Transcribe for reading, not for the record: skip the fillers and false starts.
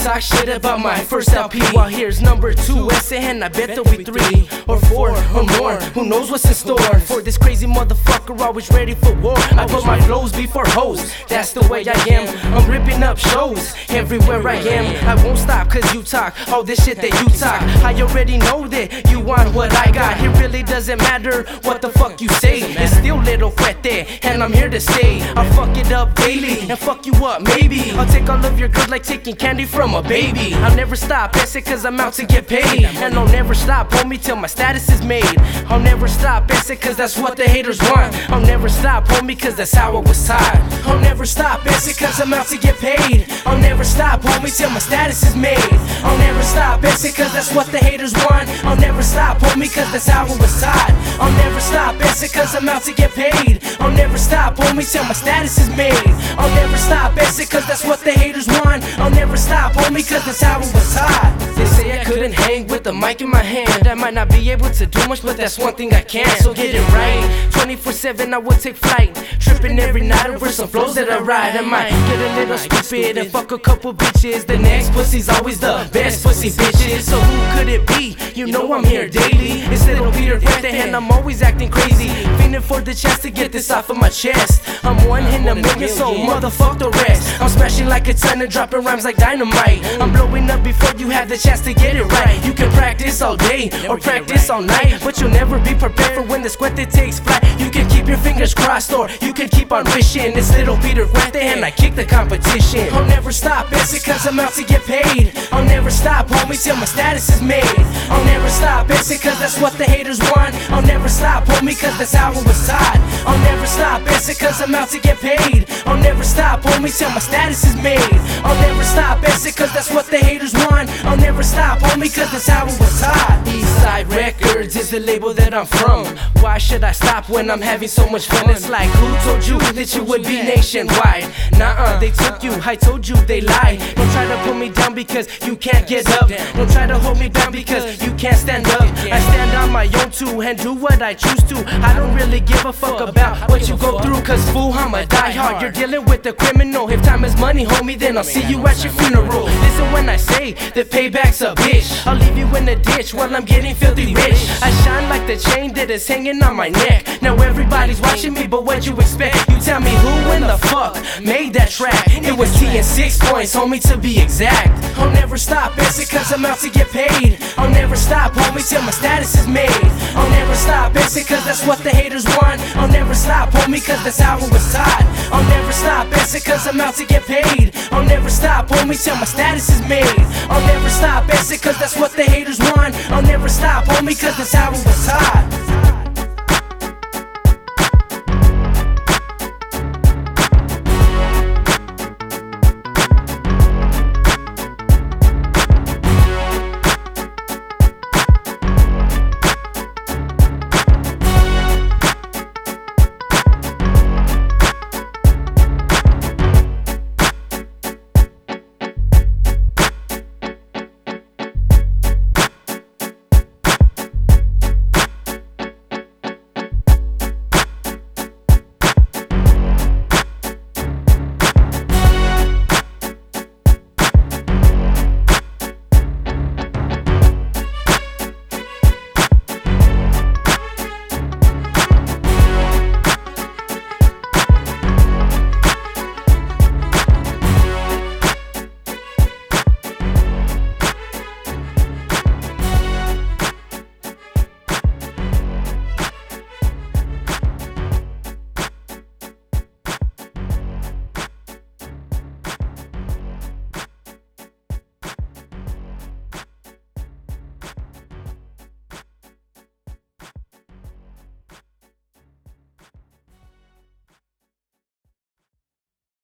talk shit about my first LP. While here's number 2, ese and I bet there'll be 3 or 4 or more. Who knows what's in store for this crazy motherfucker, always ready for war. I put my flows before hoes, that's the way I am. I'm ripping up shows everywhere I am. I won't stop cause you talk all this shit that you talk. I already know that you want what I got. It really doesn't matter what the fuck you say. It's still little fuerte and I'm here to stay. I'll fuck it up daily and fuck you up maybe. I'll take all of your good like taking candy from a baby. I'll never stop, ese cause I'm out to get paid. And I'll never stop, homie, till my status is made. I'll never stop, ese cause that's what the haters want. I'll never stop, homie, cause that's how I was taught. I'll never stop, ese cause I'm out to get paid. I'll never stop, homie, till my status is made. I'll never stop, ese cause that's what the haters want. I'll never stop, homie, cause that's how I was taught. I'll never stop, ese cause I'm out to get paid. I'll never stop, homie, till my status is made. I'll never stop, ese cause that's what the haters want. I'll never stop, homie, cause that's how I was taught. They say I couldn't hang with the mic in my hand. I might not be able to do much, but that's one thing I can. So get it right, 24/7 I will take flight. Tripping every night over some flows that I ride. I might get a little stupid and fuck a couple bitches. The next pussy's always the best pussy bitches. So who could it be? You know I'm here daily. It's little Peter Fuente and I'm always acting crazy. Feeling for the chance to get this off of my chest. I'm one in a million, so motherfuck the rest. I'm smashing like a ton and dropping rhymes like dynamite. I'm blowing up before you have the chance to get it right. You can practice all day or practice all night, but you'll never be prepared for when the squente takes flight. You can keep your fingers crossed or you can keep on wishing. It's little Peter Fuente and I kick the competition. I'll never stop, ese cause I'm out to get paid. I'll never stop, homie, till my status is made. I'll never stop, ese cause that's what the haters want. I'll never stop, homie, cause that's how I was taught. I'll never stop, ese cause I'm out to get paid. I'll never stop, homie, till my status is made. I'll never stop, ese cause that's what the haters want. I'll never stop, homie, cause that's how I was taught. Eastside Records is the label that I'm from. Why should I stop when I'm having so much fun? It's like, who told you that you would be nationwide? Nuh-uh, they took you, I told you they lied. Don't try to put me down because you can't get up. Don't try to hold me down because you can't stand up. I stand on my own too and do what I choose to. I don't really give a fuck about what you go through, cause fool, I'm a diehard. You're dealing with a criminal. If time is money, homie, then I'll see you at your funeral. Listen when I say that payback's a bitch. I'll leave you in the ditch while I'm getting filthy rich. I shine like the chain that is hanging on my neck. Now everybody's watching me, but what'd you expect? You tell me who in the fuck made that track? It was T and 6 points, homie, to be exact. I'll never stop, ese cause I'm out to get paid. I'll never stop, homie, till my status is made. I'll never stop, ese cause that's what the haters want. I'll never stop, homie, cause that's how I was taught. I'll never stop, ese cause I'm out to get paid. I'll never stop, homie, till my status is made. I'll never stop, ese cause that's what the haters want. I'll never stop, homie, cause that's how I was taught.